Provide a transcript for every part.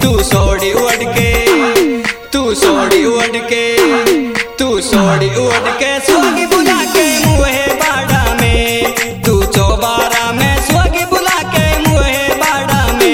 तू सोड़ी उड़ के, तू सोड़ी उड़ के, तू सोड़ी उड़ के सोगी बुला के मुहे बाड़ा में, तू चौबारा में सोगी बुला के मुहे बाड़ा में।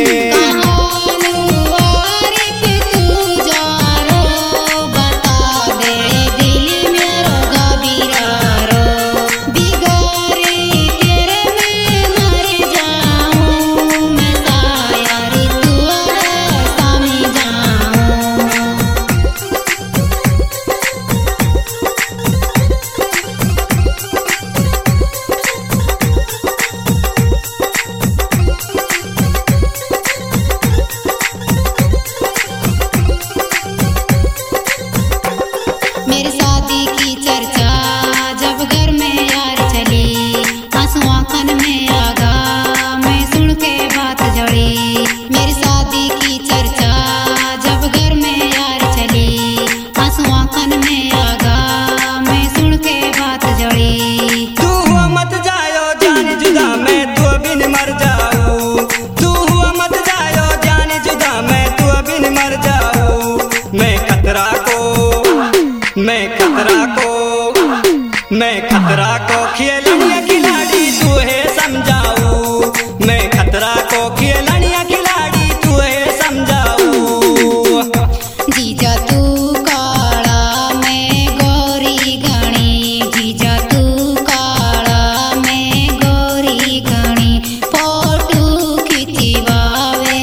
मेरी शादी की चर्चा जब घर में यार चली, आंसू आंखन में आगा मैं सुन के बात जड़ी। मेरी शादी की चर्चा जब घर में यार चली, आंसू आंखन में आगा मैं सुन के बात जड़ी। तू हुआ मत जायो जान जुदा मैं तू बिन मर जाऊं, तू हुआ मत जायो जान जुदा मैं तू बिन मर जाऊं। मैं खतरा को, मैं खतरा को, मैं खतरा को खिलनिया खिलाड़ी तू है समझाऊ, मैं खतरा को खिलनिया खिलाड़ी तू है समझाऊ। जीजा तू काला मैं गोरी घणी, जीजा तू काला मैं गोरी घणी। फोटो खिंचवावे,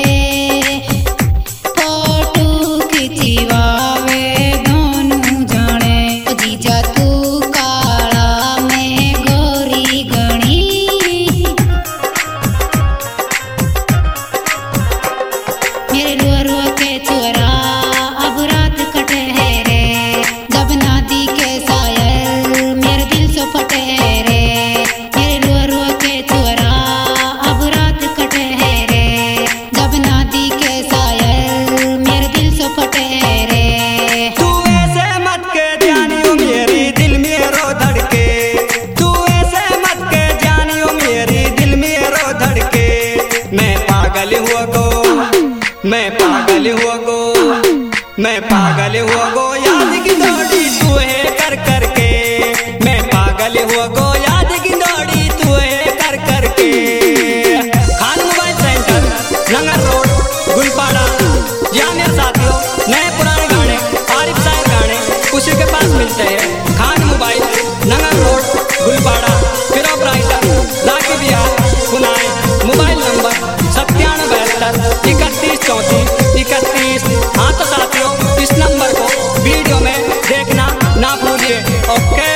फोटो खिंचवावे दोनों जने। जीजा तू काला मैं गोरी घणी। मेरे रुआ रुआ के चोरा अब रात कटे है रे, जब नादी के सायल मेरे दिल से फटे है रे। मेरे रुआ रुआ के चोरा अब रात कटे है रे, जब नादी के सायल मेरे दिल से फटे है रे। तू ऐसे मत के जानियो मेरी दिल मेरो धड़के, तू ऐसे मत के जानियो मेरी दिल मेरो धड़के। मैं पागल हुआ गो, मैं पागल हुआ गो, मैं पागल हुआ गो याद की दौड़ी तू है कर कर के। मैं पागल हुआ गो याद की दौड़ी तू है कर कर के। Khan mobile centre Nangar road Gulpada. यहाँ मेरे साथियों नए पुराने गाने आरिफ साहब गाने उसी के पास मिलते हैं। खान मोबाइल नंगर रोड गुलपाड़ा फिरोग राइटर राखी बिहार पुनाए। Mobile number 9772 31 34 31। हाँ तो साथियों इस नंबर को वीडियो में देखना ना भूलिए। ओके।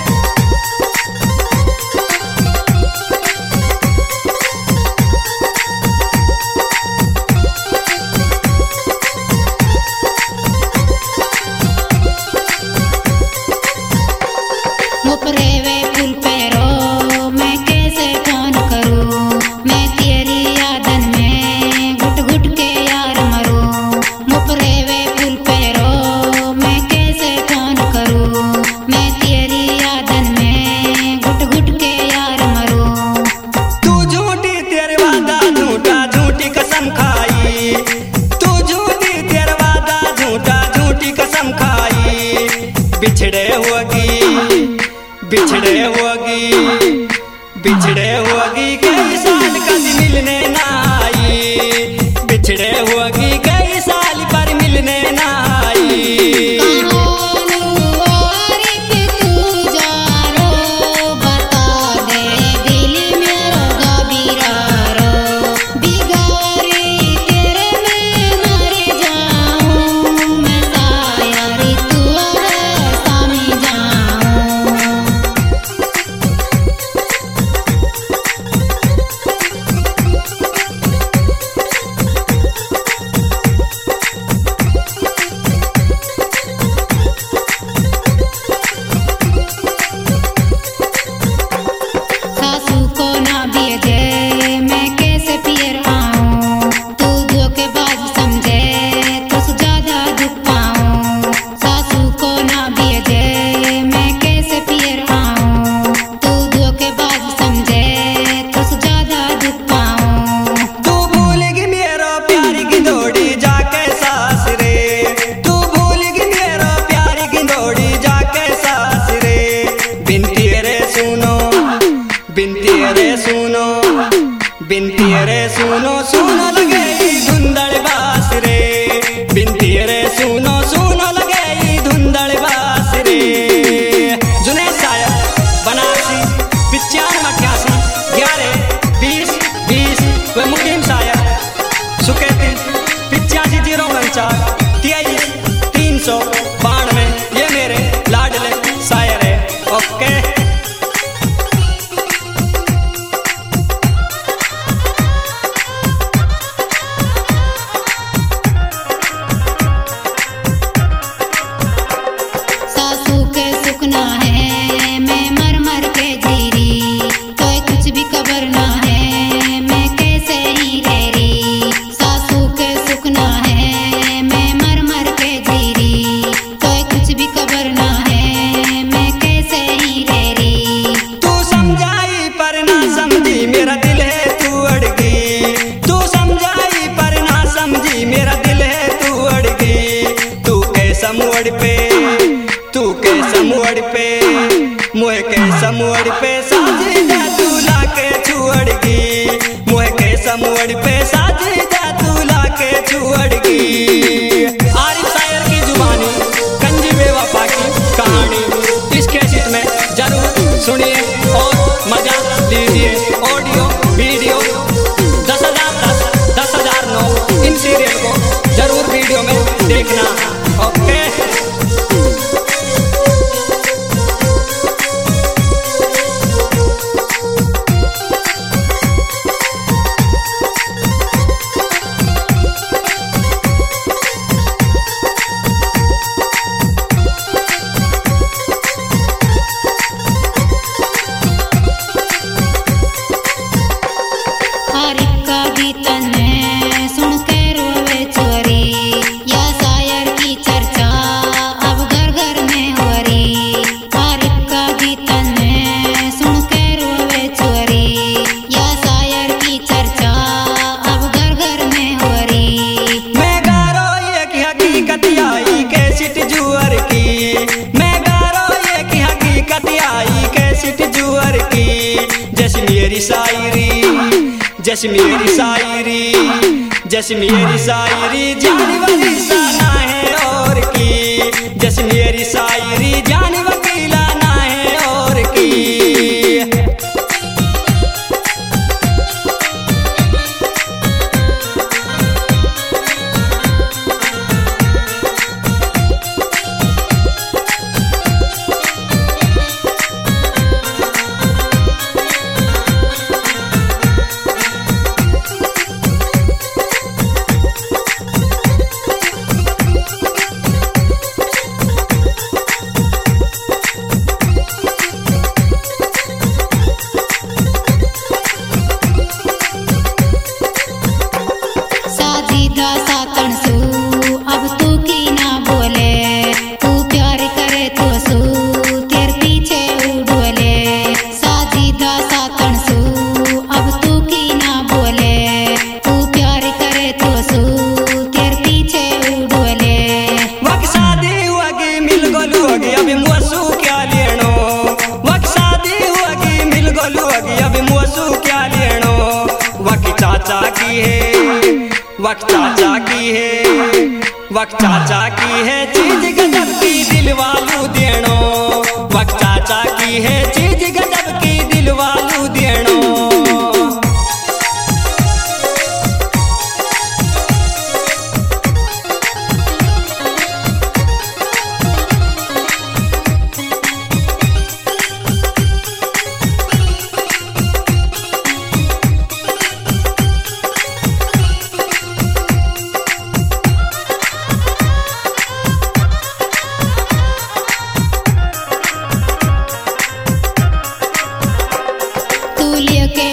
मुपरेवे फूल पैरो मैं कैसे फोन करूं, मैं तेरी यादन में घुट घुट के यार मरूं। मुपरेवे फूल पैरो मैं कैसे फोन करूं, मैं तेरी यादन में घुट घुट के यार मरूं। तू झूठी तेरे वादा झूठा झूठी कसम खाई, तू झूठी तेरे वादा झूठा झूठी कसम खाई। बिछड़े होगी, बिछड़े होगी, बिछड़े होगी कई साल कभी मिलने ना आई। बिछड़े होगी कई साल पर मिलने ना आई। समूहड़ पे तू के समूहड़ पे मुँह के समूहड़ पे साजी जा तू लाके छुअड़गी मुँह के समूहड़ पे साजी जा तू लाके छुअड़गी। आरिफ शायर की जुबानी कंजी बेवफा की कहानी इस कैसेट में जरूर सुनिए और मजा लीजिए। ऑडियो वीडियो 10,009 इन सीरियल को जरूर वीडियो में देखना। ओके जैसी मेरी शायरी जैसी मेरी शायरी जान वकीला ना है और की जैसी मेरी शायरी जान वकीला ना है और की। वक्त चाचा की है चीज गजब की दिल वालू देनो वक्त चाचा की है चीज गजब की दिल वालू देनो। के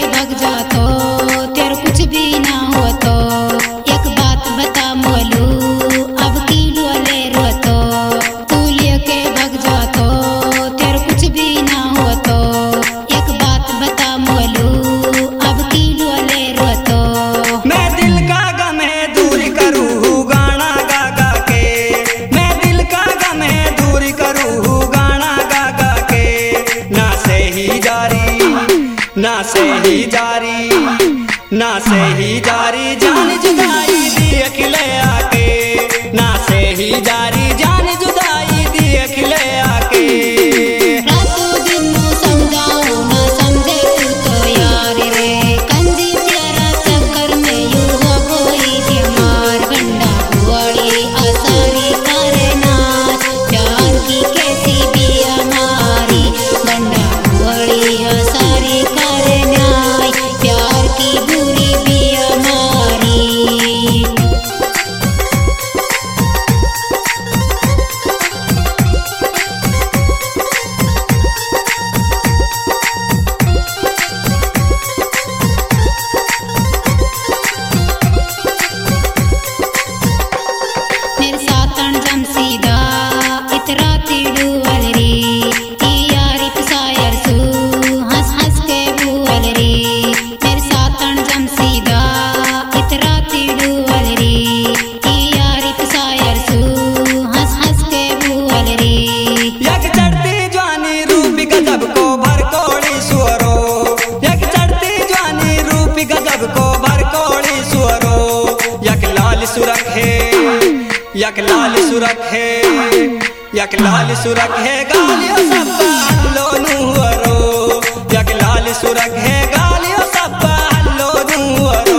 सुरख है यक लाल सुरख है यक लाल सुरख है गालियो सब्बा हल्लो नुहरो यक लाल सुरख है गालियो सब्बा हल्लो नुहरो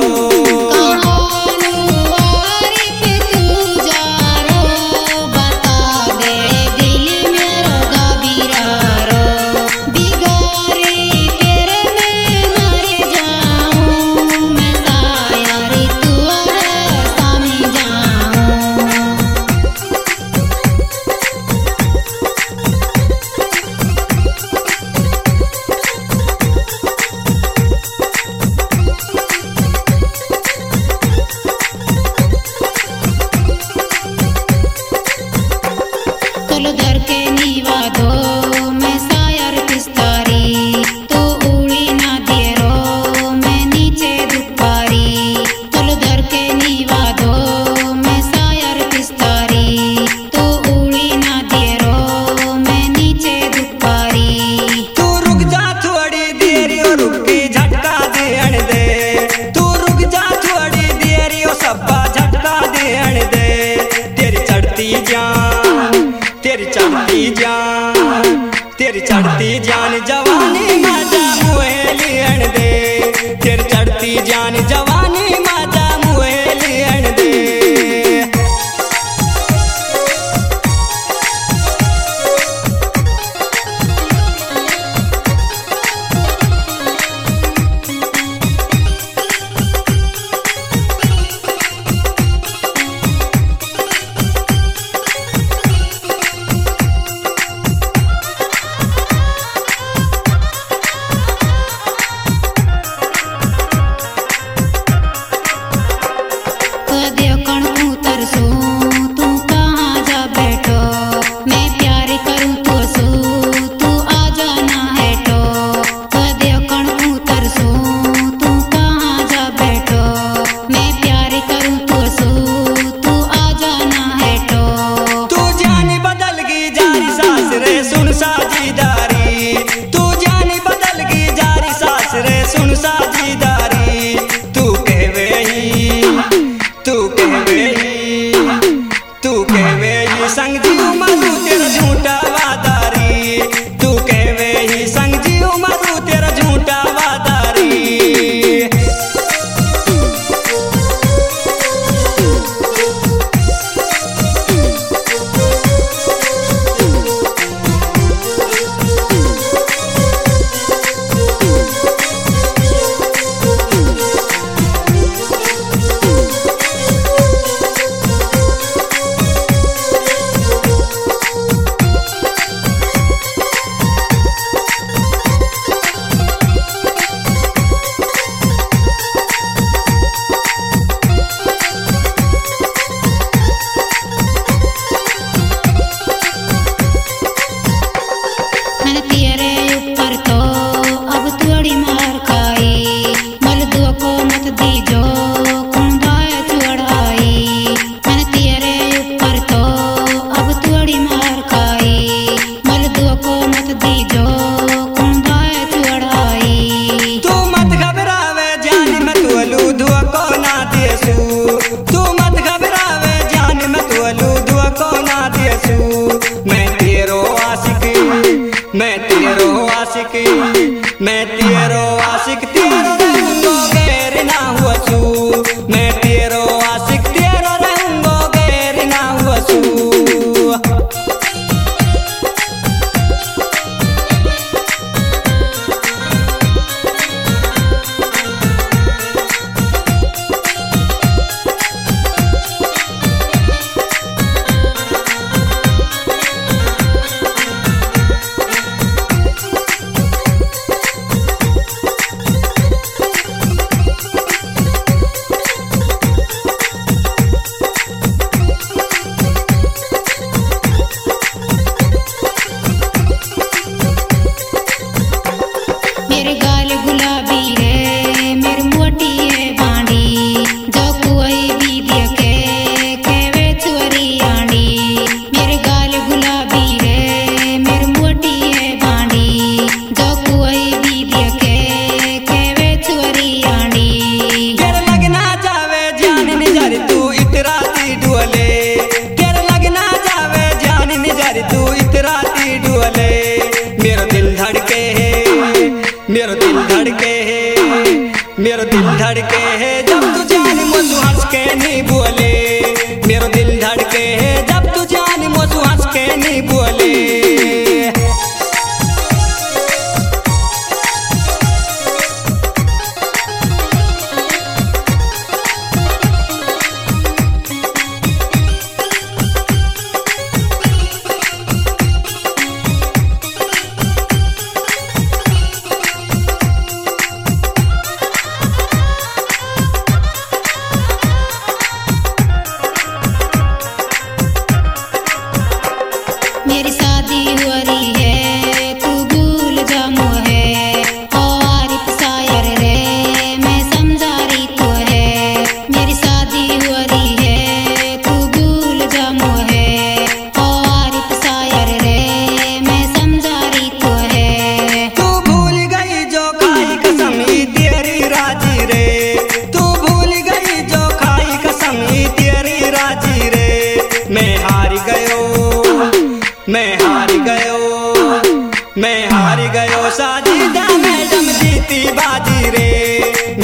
तेरी चढ़ती जान जवानी माजा मुहे लियण दे तेरी चढ़ती जान जवानी माजा मुहे लियण दे संग जीव मधु तेरा झूठा वादारी तू कहवे ही संग जीव मधु तेरा झूठा वादारी धड़के है जब तू जान मुझे हंस के नहीं बोले, मेरा दिल धड़के है जब तू जान मुझे हंस के नहीं बोले। मेरी शादी हो रही है तू भूल जा मोहे, ओ आरिफ शायर रे मैं समझा रही तो है। मेरी शादी हो रही है तू भूल जा मोहे, ओ आरिफ शायर रे मैं समझा रही तो है। तू भूल गई जो खाई कसम ही तेरी राजी रे, तू भूल गई जो खाई कसम ही तेरी राजी रे। मैं हार गयो, मैं हार गयो, मैं हार गयो साजिदा मैडम जीती बाजी रे।